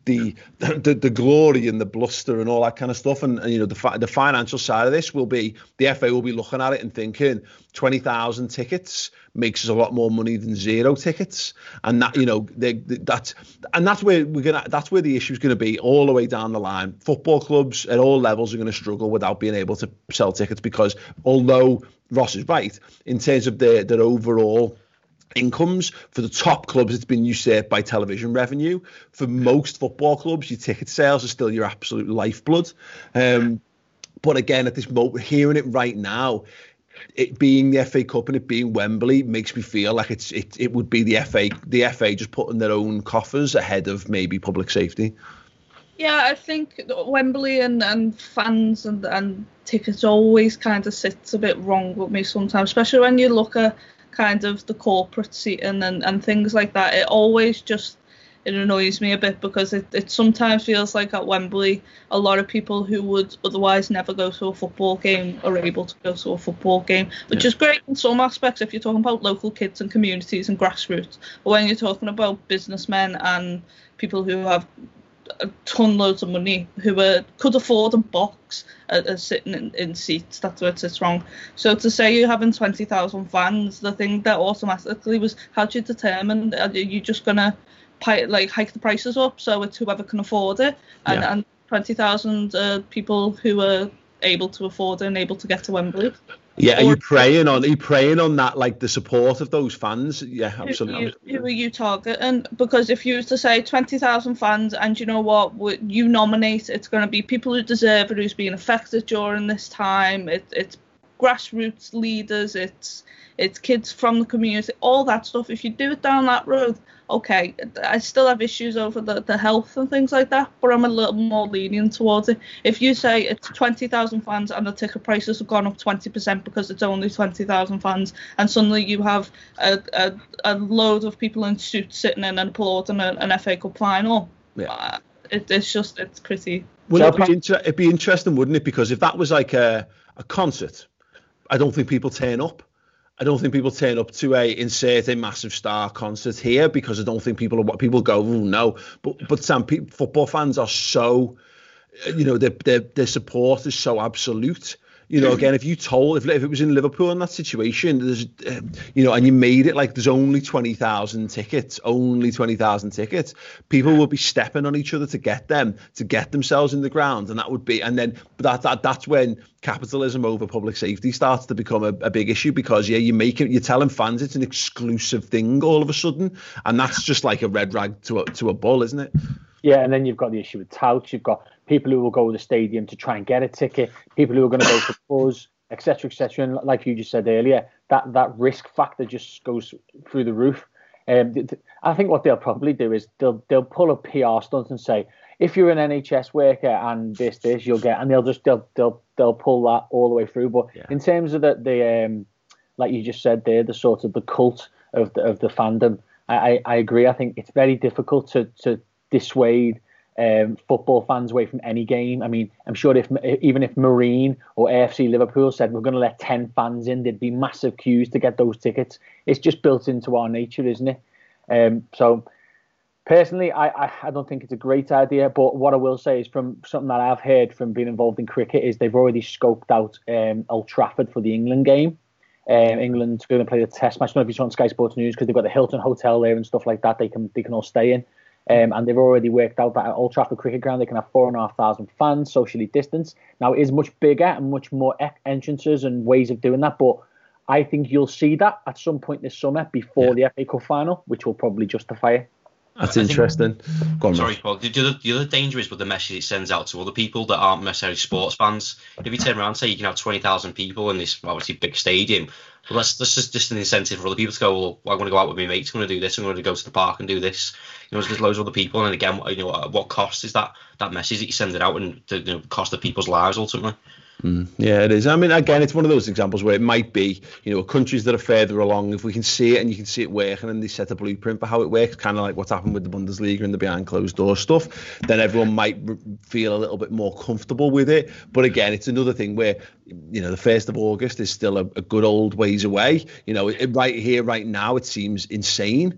the, the the glory and the bluster and all that kind of stuff. And, and you know, the fi- the financial side of this will be, the F A will be looking at it and thinking twenty thousand tickets makes us a lot more money than zero tickets. And that, you know, they, they, that's, and that's where we're going to, that's where the issue is going to be all the way down the line. Football clubs at all levels are going to struggle without being able to sell tickets, because although Ross is right, in terms of their, their overall incomes, for the top clubs it's been usurped by television revenue. For most football clubs, your ticket sales are still your absolute lifeblood. Um, but again, at this moment, hearing it right now, it being the F A Cup and it being Wembley makes me feel like it's it, it would be the F A the F A just putting their own coffers ahead of maybe public safety. Yeah, I think Wembley and, and fans and, and tickets always kind of sits a bit wrong with me sometimes, especially when you look at kind of the corporate seating and, and things like that. It always just, it annoys me a bit, because it, it sometimes feels like at Wembley, a lot of people who would otherwise never go to a football game are able to go to a football game, which yeah. is great in some aspects if you're talking about local kids and communities and grassroots. But when you're talking about businessmen and people who have a ton loads of money, who are, could afford a box uh, uh, sitting in, in seats, that's where it's wrong. So to say you're having twenty thousand fans, the thing that automatically was, how do you determine, are you just going to pay, like hike the prices up so it's whoever can afford it? And, yeah. and twenty thousand uh, people who are able to afford it and able to get to Wembley. Yeah, are you preying on? Are you preying on that, like the support of those fans? Yeah, absolutely. Who, who are you targeting? Because if you was to say twenty thousand fans, and you know what, you nominate, it's going to be people who deserve it, who's being affected during this time. It, it's grassroots leaders, it's it's kids from the community, all that stuff. If you do it down that road, okay, I still have issues over the, the health and things like that, but I'm a little more lenient towards it. If you say it's twenty thousand fans and the ticket prices have gone up twenty percent because it's only twenty thousand fans, and suddenly you have a, a, a load of people in suits sitting in and applauding an, an F A Cup final, yeah. uh, it, it's just, it's pretty... Well, it'd be, inter- it'd be interesting, wouldn't it? Because if that was like a, a concert, I don't think people turn up. I don't think people turn up to a insert a massive star concert here, because I don't think people are what people go, oh, no. But but Sam, people, football fans are so, you know, their their their support is so absolute. You know, again, if you told, if, if it was in Liverpool in that situation, there's, uh, you know, and you made it like there's only twenty thousand tickets, only twenty thousand tickets, people would be stepping on each other to get them, to get themselves in the ground. And that would be, and then that, that that's when capitalism over public safety starts to become a, a big issue, because, yeah, you make it, you're telling fans it's an exclusive thing all of a sudden. And that's just like a red rag to a, to a bull, isn't it? Yeah, and then you've got the issue with touts. You've got people who will go to the stadium to try and get a ticket, people who are going to go to pubs, et cetera, et cetera. And like you just said earlier, that, that risk factor just goes through the roof. Um, I think what they'll probably do is they'll they'll pull a P R stunt and say, if you're an N H S worker and this, this, you'll get, and they'll just they'll they'll they'll pull that all the way through. But yeah. in terms of the the um, like you just said there, the sort of the cult of the, of the fandom, I, I, I agree. I think it's very difficult to to dissuade um, football fans away from any game. I mean, I'm sure if even if Marine or A F C Liverpool said we're going to let ten fans in, there'd be massive queues to get those tickets. It's just built into our nature, isn't it? Um, so personally, I, I, I don't think it's a great idea. But what I will say is, from something that I've heard from being involved in cricket, is they've already scoped out um, Old Trafford for the England game. Um, England's going to play the Test match. I don't know if you saw on Sky Sports News, because they've got the Hilton Hotel there and stuff like that. They can they can all stay in. Um, and they've already worked out that at Old Trafford Cricket Ground they can have four and a half thousand fans, socially distanced. Now, it is much bigger and much more entrances and ways of doing that, but I think you'll see that at some point this summer before yeah. the F A Cup final, which will probably justify it. That's interesting. Go on, sorry, Paul. The other, the other danger is with the message it sends out to other people that aren't necessarily sports fans. If you turn around and say you can have twenty thousand people in this obviously big stadium, well, that's, that's just, just an incentive for other people to go, well, I'm going to go out with my mates, I'm going to do this, I'm going to go to the park and do this. You know, there's loads of other people, and again, you know, at what cost is that that message that you send it out, and the, you know, cost of people's lives ultimately? Mm, yeah, it is. I mean, again, it's one of those examples where it might be, you know, countries that are further along, if we can see it and you can see it working and they set a blueprint for how it works, kind of like what's happened with the Bundesliga and the behind closed door stuff, then everyone might r- feel a little bit more comfortable with it. But again, it's another thing where, you know, the first of August is still a, a good old ways away. You know, it, right here, right now, it seems insane.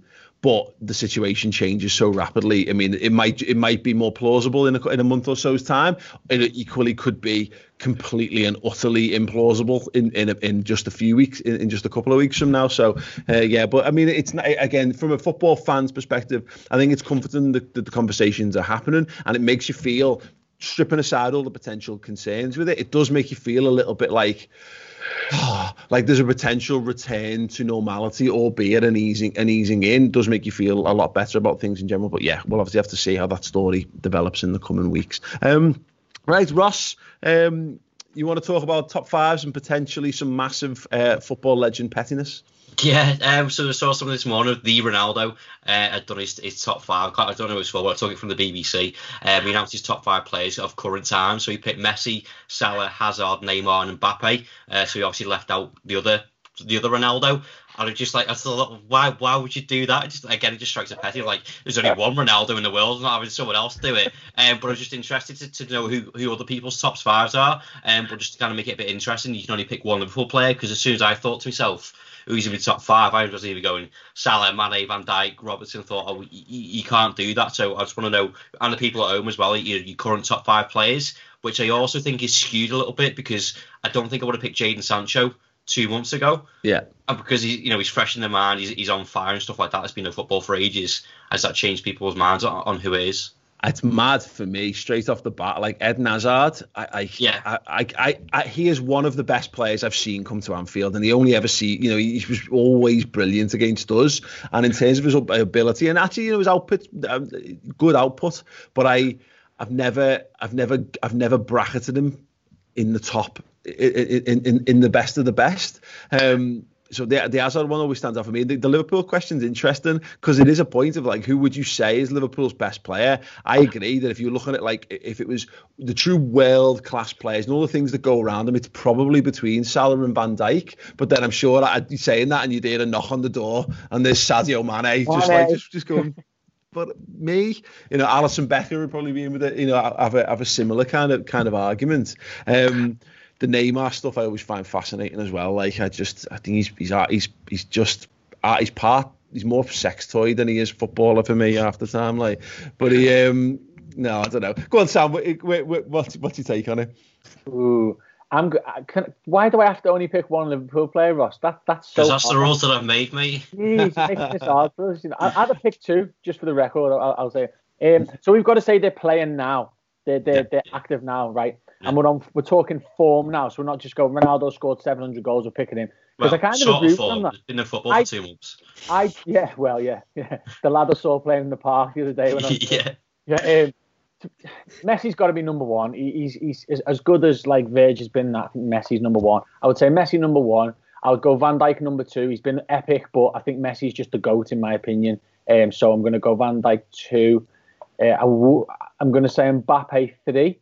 but the situation changes so rapidly. I mean, it might it might be more plausible in a, in a month or so's time. It equally could be completely and utterly implausible in in, in just a few weeks, in, in just a couple of weeks from now. So uh, yeah, but I mean, it's not, again, from a football fan's perspective, I think it's comforting that, that the conversations are happening, and it makes you feel, stripping aside all the potential concerns with it, it does make you feel a little bit like, oh, like there's a potential return to normality, albeit an easing an easing in. It does make you feel a lot better about things in general. But yeah, we'll obviously have to see how that story develops in the coming weeks. Um, right, Ross, um, you want to talk about top fives and potentially some massive uh, football legend pettiness? Yeah, um, so I saw something this morning. The Ronaldo uh, had done his, his top five. I don't know his full, but I took it from the B B C. Um, he announced his top five players of current time. So he picked Messi, Salah, Hazard, Neymar, and Mbappe. Uh, so he obviously left out the other the other Ronaldo. And I just like, I thought, why why would you do that? It just again, it just strikes a petty. Like, there's only one Ronaldo in the world, not having someone else do it. Um, but I was just interested to, to know who, who other people's top fives are. Um, but just to kind of make it a bit interesting, you can only pick one Liverpool player, because as soon as I thought to myself, who's in the top five, I was either going Salah, Mane, Van Dijk, Robertson. Thought, oh, you, you can't do that. So I just want to know, and the people at home as well, your, your current top five players, which I also think is skewed a little bit, because I don't think I would have picked Jadon Sancho two months ago. Yeah. And because he, you know, he's fresh in the mind, he's, he's on fire and stuff like that. It's been in football for ages. Has that changed people's minds on, on who it is? It's mad for me straight off the bat. Like Eden Hazard, I, I, yeah, I, I, I, I, he is one of the best players I've seen come to Anfield, and he only ever see, you know, he was always brilliant against us. And in terms of his ability, and actually, you know, his output, um, good output. But I, I've never, I've never, I've never bracketed him in the top, in in, in the best of the best. Um, So the, the Hazard one always stands out for me. The, the Liverpool question's interesting, because it is a point of like, who would you say is Liverpool's best player? I agree that if you're looking at like, if it was the true world class players and all the things that go around them, it's probably between Salah and Van Dijk. But then I'm sure I'd be saying that and you'd hear a knock on the door and there's Sadio Mane just like just, just going. But me, you know, Alisson Becker would probably be in with it. You know, have a have a similar kind of kind of argument. Um, The Neymar stuff I always find fascinating as well. Like I just, I think he's he's he's he's just he's part. He's more sex toy than he is footballer for me half the time. Like, but he, um, no, I don't know. Go on, Sam. What, what, what's what's your take on it? Ooh, I'm. Can, why do I have to only pick one Liverpool player, Ross? That that's so. Because that's hard. The rules that I've made, mate. Jeez, you're making this hard for us. You know, I, I'd have picked two just for the record. I'll, I'll say. Um, so we've got to say they're playing now. They're they're, yeah. they're active now, right? Yeah. And we're on. We're talking form now, so we're not just going. Ronaldo scored seven hundred goals. We're picking him because well, I kind of agree with them. That. Been in football I, for two months. I yeah, well yeah, yeah. The lad I saw playing in the park the other day. When I was, yeah, yeah. Um, Messi's got to be number one. He, he's he's as good as like Virg has been. That I think Messi's number one. I would say Messi number one. I would go Van Dijk number two. He's been epic, but I think Messi's just the GOAT in my opinion. Um, so I'm going to go Van Dijk two. Uh, I w- I'm going to say Mbappe three.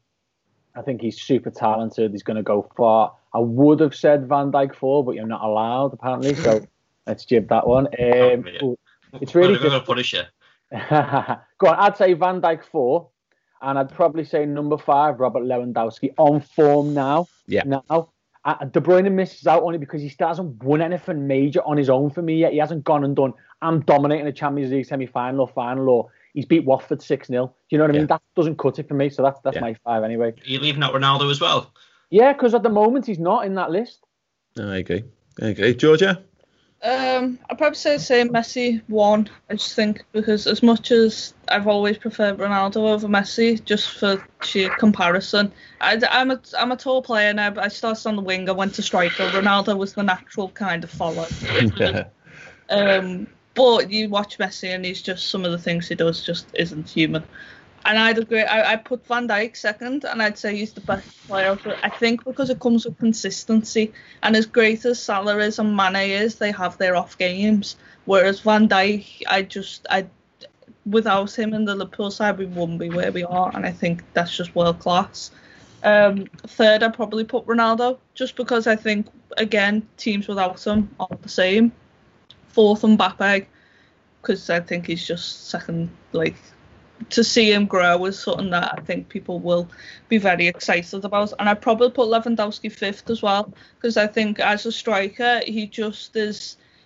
I think he's super talented. He's going to go far. I would have said Van Dijk four, but you're not allowed apparently. So let's jib that one. Um, oh, it's really going to punish you. Go on. I'd say Van Dijk four, and I'd probably say number five, Robert Lewandowski, on form now. Yeah. Now, uh, De Bruyne misses out only because he still hasn't won anything major on his own for me yet. He hasn't gone and done, I'm dominating a Champions League semi-final or final, or he's beat Watford six nil. Do you know what I mean? Yeah. That doesn't cut it for me. So that's that's yeah. my five anyway. Are you leaving out Ronaldo as well? Yeah, because at the moment he's not in that list. I agree. I agree. Georgia? Um, I'd probably say the same. Messi one. I just think because as much as I've always preferred Ronaldo over Messi, just for sheer comparison, I, I'm a I'm a tall player now. But I started on the wing. I went to striker. Ronaldo was the natural kind of follow. yeah. Um. But you watch Messi and he's just, some of the things he does just isn't human. And I'd agree, I, I'd put Van Dijk second, and I'd say he's the best player. I think because it comes with consistency. And as great as Salah is and Mane is, they have their off games. Whereas Van Dijk, I just, I, without him in the Liverpool side, we wouldn't be where we are. And I think that's just world class. Um, third, I'd probably put Ronaldo, just because I think, again, teams without him aren't the same. Fourth, Mbappe, because I think he's just second. Like, to see him grow is something that I think people will be very excited about. And I'd probably put Lewandowski fifth as well, because I think as a striker, he just is,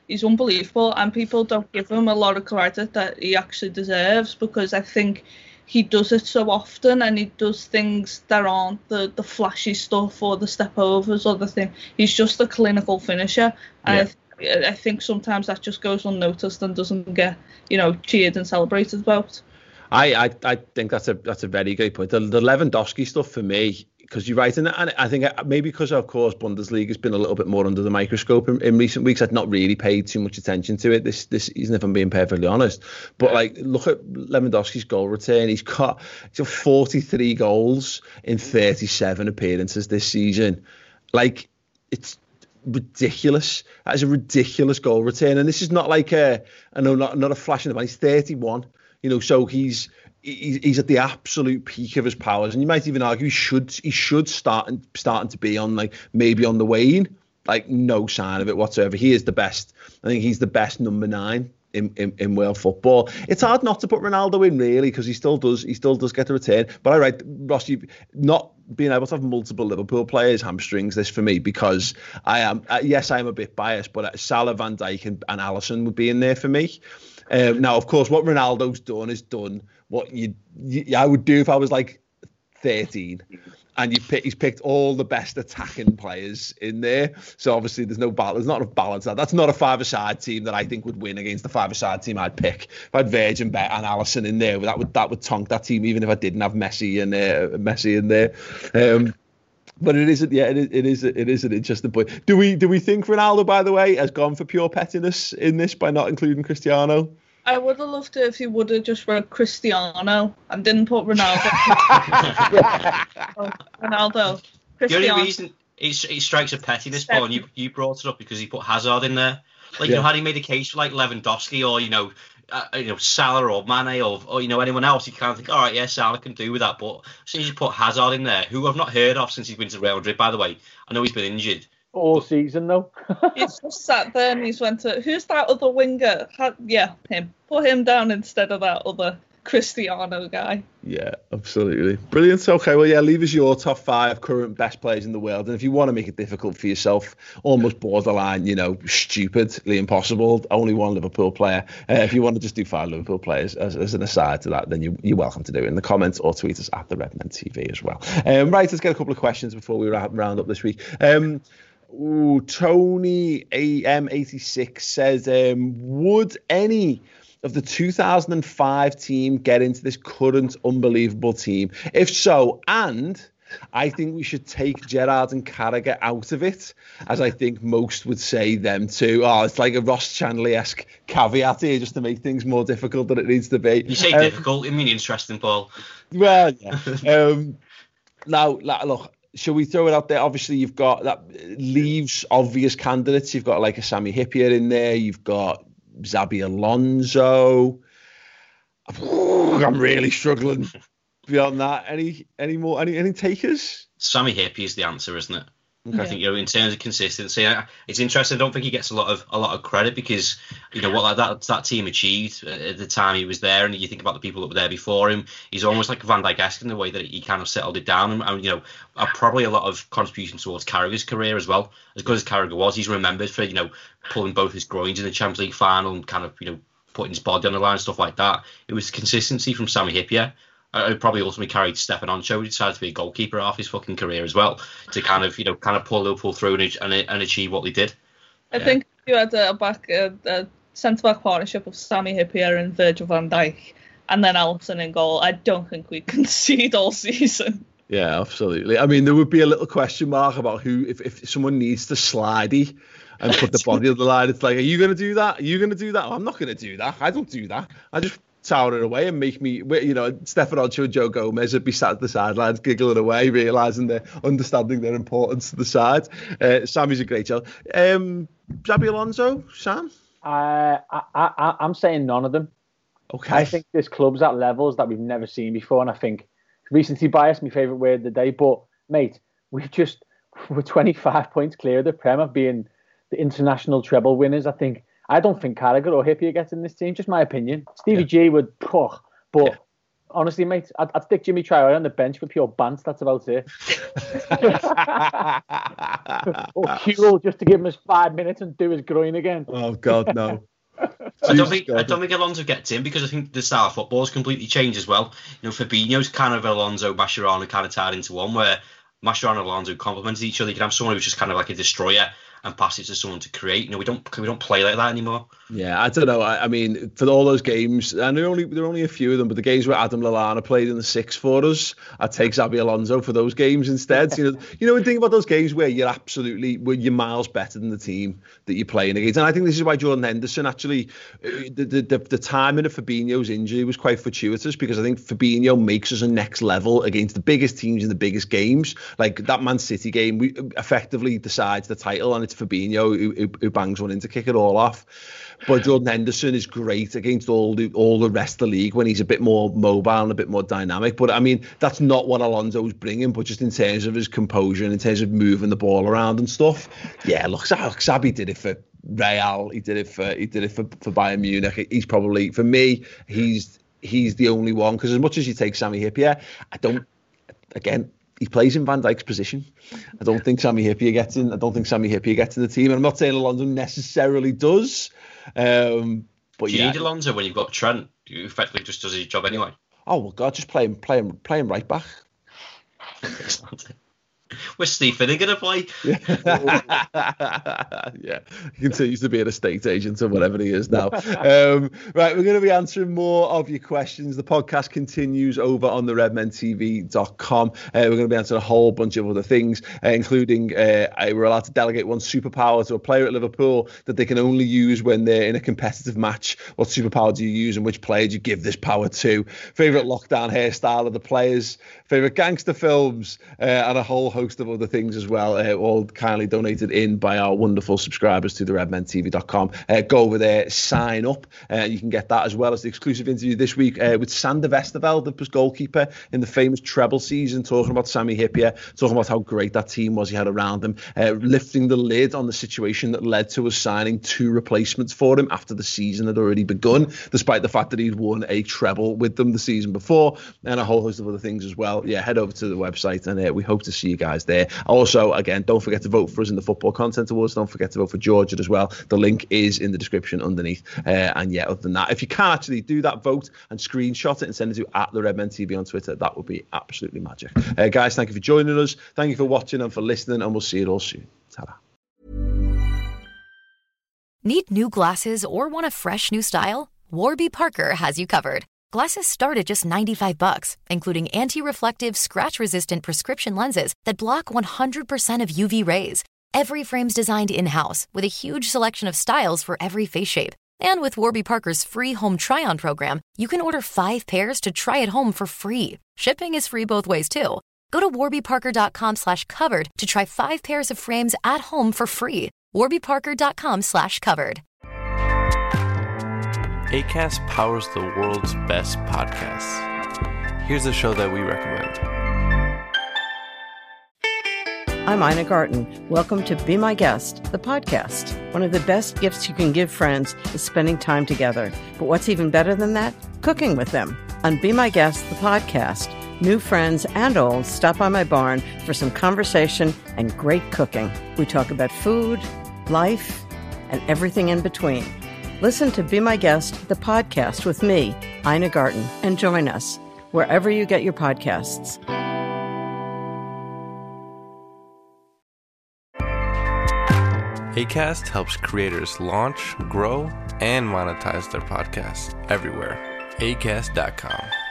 he's unbelievable, and people don't give him a lot of credit that he actually deserves, because I think he does it so often, and he does things that aren't the, the flashy stuff or the step overs or the thing. He's just a clinical finisher, and yeah. I, th- I think sometimes that just goes unnoticed and doesn't get, you know, cheered and celebrated about. I, I, I think that's a that's a very great point. The, the Lewandowski stuff for me, because you're right, and, and I think maybe because of course Bundesliga has been a little bit more under the microscope in, in recent weeks. I've not really paid too much attention to it this this season, if I'm being perfectly honest. But like, look at Lewandowski's goal return. He's got, he's got forty-three goals in thirty-seven appearances this season. Like, it's ridiculous. That is a ridiculous goal return, and this is not like a, I know not not a flash in the pan. He's thirty-one. You know, so he's he's at the absolute peak of his powers, and you might even argue he should he should start starting to be on, like, maybe on the wane. Like, no sign of it whatsoever. He is the best. I think he's the best number nine in, in, in world football. It's hard not to put Ronaldo in, really, because he still does he still does get the return. But all right, Ross, you not being able to have multiple Liverpool players hamstrings this for me, because I am uh, yes I am a bit biased, but Salah, Van Dijk, and, and Alisson would be in there for me. Um, now, of course, what Ronaldo's done is done what you, you I would do if I was like thirteen, and you pick, he's picked all the best attacking players in there. So obviously, there's no balance. There's not enough balance. That's not a five-a-side team that I think would win against the five-a-side team I'd pick. If I had Virgin Bet and Alisson in there, that would that would tonk that team, even if I didn't have Messi and uh, Messi in there. Um, But it isn't. Yeah, it is. It is. It is an interesting point. Do we? Do we think Ronaldo, by the way, has gone for pure pettiness in this by not including Cristiano? I would have loved it if he would have just read Cristiano and didn't put Ronaldo. oh, Ronaldo. Cristiano. The only reason he, he strikes a pettiness, Paul, and you you brought it up because he put Hazard in there. Like, yeah. You know, had he made a case for like Lewandowski or, you know, uh, you know, Salah or Mane or, or, you know, anyone else, you kind of think, all right, yeah, Salah can do with that. But as soon as you put Hazard in there, who I've not heard of since he's been to Real Madrid, by the way. I know he's been injured. All season, though. He's just sat there and he's went to, who's that other winger? Ha- yeah, him. Put him down instead of that other Cristiano guy. Yeah, absolutely. Brilliant. Okay, well, yeah, leave us your top five current best players in the world. And if you want to make it difficult for yourself, almost borderline, you know, stupidly impossible, only one Liverpool player. Uh, if you want to just do five Liverpool players as, as an aside to that, then you, you're welcome to do it in the comments or tweet us at the Redmen T V as well. Um, right, let's get a couple of questions before we wrap, round up this week. Um, ooh, Tony A M eighty-six says, um, would any of the two thousand five team get into this current unbelievable team? If so, and I think we should take Gerrard and Carragher out of it, as I think most would say them too. Oh, it's like a Ross Chandler-esque caveat here just to make things more difficult than it needs to be. You say um, difficult, I mean interesting, Paul. Well, yeah. um, now, look, shall we throw it out there? Obviously, you've got that leaves obvious candidates. You've got like a Sami Hyypiä in there. You've got Xabi Alonso. I'm really struggling beyond that. Any any more any any takers? Sami Hyypiä is the answer, isn't it? Okay. I think, you know, in terms of consistency, it's interesting. I don't think he gets a lot of a lot of credit because, you know, what like that that team achieved at the time he was there, and you think about the people that were there before him. He's almost like Van Dijk-esque in the way that he kind of settled it down, and, and you know, uh, probably a lot of contribution towards Carragher's career as well. As good as Carragher was, he's remembered for, you know, pulling both his groins in the Champions League final and kind of, you know, putting his body on the line and stuff like that. It was consistency from Sami Hyypiä. It probably ultimately carried Stefan Ancho, who decided to be a goalkeeper half his fucking career as well, to kind of, you know, kind of pull Liverpool through and, and, and achieve what they did. I yeah. think if you had a back a, a centre-back partnership of Sami Hyypiä and Virgil van Dijk, and then Alisson in goal, I don't think we concede all season. Yeah, absolutely. I mean, there would be a little question mark about who, if, if someone needs to slidey and put the body on the line, it's like, are you going to do that? Are you going to do that? Oh, I'm not going to do that. I don't do that. I just tower it away and make me, you know, Stefan Ancho and Joe Gomez would be sat at the sidelines giggling away, realising they're understanding their importance to the side. Uh, Sammy's a great job. Um, Xabi Alonso, Sam? Uh, I, I, I'm saying none of them. Okay. I think there's clubs at levels that we've never seen before, and I think recency bias, my favourite word of the day, but, mate, we've just, we're twenty-five points clear of the Prem of being the international treble winners. I think I don't think Carragher or Hyypiä gets in this team, just my opinion. Stevie yeah. G would, oh, but yeah. honestly, mate, I'd, I'd stick Jimmy Traore on the bench for pure bants. That's about it. Or Kewell just to give him his five minutes and do his groin again. Oh God, no. I don't think I don't think Alonso gets in because I think the style of football has completely changed as well. You know, Fabinho's kind of Alonso, Mascherano kind of tied into one, where Mascherano and Alonso complemented each other. You can have someone who's just kind of like a destroyer and pass it to someone to create. You know, we don't we don't play like that anymore. Yeah, I don't know. I, I mean, for all those games, and there are only there are only a few of them, but the games where Adam Lallana played in the six for us, I'd take Xabi Alonso for those games instead. you know, you know, the thing about those games where you're absolutely where you're miles better than the team that you're playing against, and I think this is why Jordan Henderson actually, the the the, the timing of Fabinho's injury was quite fortuitous, because I think Fabinho makes us a next level against the biggest teams in the biggest games. Like that Man City game, we effectively decides the title, and it's Fabinho who, who, who bangs one in to kick it all off. But Jordan Henderson is great against all the all the rest of the league when he's a bit more mobile and a bit more dynamic. But I mean, that's not what Alonso's bringing. But just in terms of his composure and in terms of moving the ball around and stuff, yeah. Look, Xabi did it for Real. He did it for he did it for, for Bayern Munich. He's probably, for me, he's he's the only one, because as much as you take Sami Hyypiä, I don't. Again, he plays in Van Dijk's position. I don't think Sami Hyypiä gets in. I don't think Sami Hyypiä gets in the team. And I'm not saying Alonso necessarily does. Um, but Do you yeah. need Alonso when you've got Trent, who effectively just does his job anyway? Oh well, God, just play him, play him, play him right back. Where's Steve Finnegan to play? Yeah, he continues to be an estate agent or whatever he is now. Um, right, we're going to be answering more of your questions. The podcast continues over on the redmen t v dot com. Uh, we're going to be answering a whole bunch of other things, uh, including uh, we're allowed to delegate one superpower to a player at Liverpool that they can only use when they're in a competitive match. What superpower do you use, and which player do you give this power to? Favourite lockdown hairstyle of the players, favourite gangster films, uh, and a whole host of other things as well, uh, all kindly donated in by our wonderful subscribers to the redmen t v dot com. Uh, go over there, sign up, and uh, you can get that, as well as the exclusive interview this week uh, with Sander Westerveld, the goalkeeper in the famous treble season, talking about Sami Hyypiä, talking about how great that team was he had around him, uh, lifting the lid on the situation that led to us signing two replacements for him after the season had already begun, despite the fact that he'd won a treble with them the season before, and a whole host of other things as well. Yeah, head over to the website, and uh, we hope to see you guys there. Also, again, don't forget to vote for us in the Football Content Awards. Don't forget to vote for Georgia as well. The link is in the description underneath. Uh, and yeah, other than that, if you can actually do that vote and screenshot it and send it to at the Redmen T V on Twitter, that would be absolutely magic. Uh, guys, thank you for joining us. Thank you for watching and for listening, and we'll see you all soon. Ta-da. Need new glasses or want a fresh new style? Warby Parker has you covered. Glasses start at just ninety-five bucks, including anti-reflective, scratch-resistant prescription lenses that block one hundred percent of U V rays. Every frame's designed in-house with a huge selection of styles for every face shape. And with Warby Parker's free home try-on program, you can order five pairs to try at home for free. Shipping is free both ways, too. Go to warbyparker.com slash covered to try five pairs of frames at home for free. warbyparker.com slash covered. Acast powers the world's best podcasts. Here's a show that we recommend. I'm Ina Garten. Welcome to Be My Guest, the podcast. One of the best gifts you can give friends is spending time together. But what's even better than that? Cooking with them. On Be My Guest, the podcast, new friends and old stop by my barn for some conversation and great cooking. We talk about food, life, and everything in between. Listen to Be My Guest, the podcast with me, Ina Garten, and join us wherever you get your podcasts. Acast helps creators launch, grow, and monetize their podcasts everywhere. acast dot com.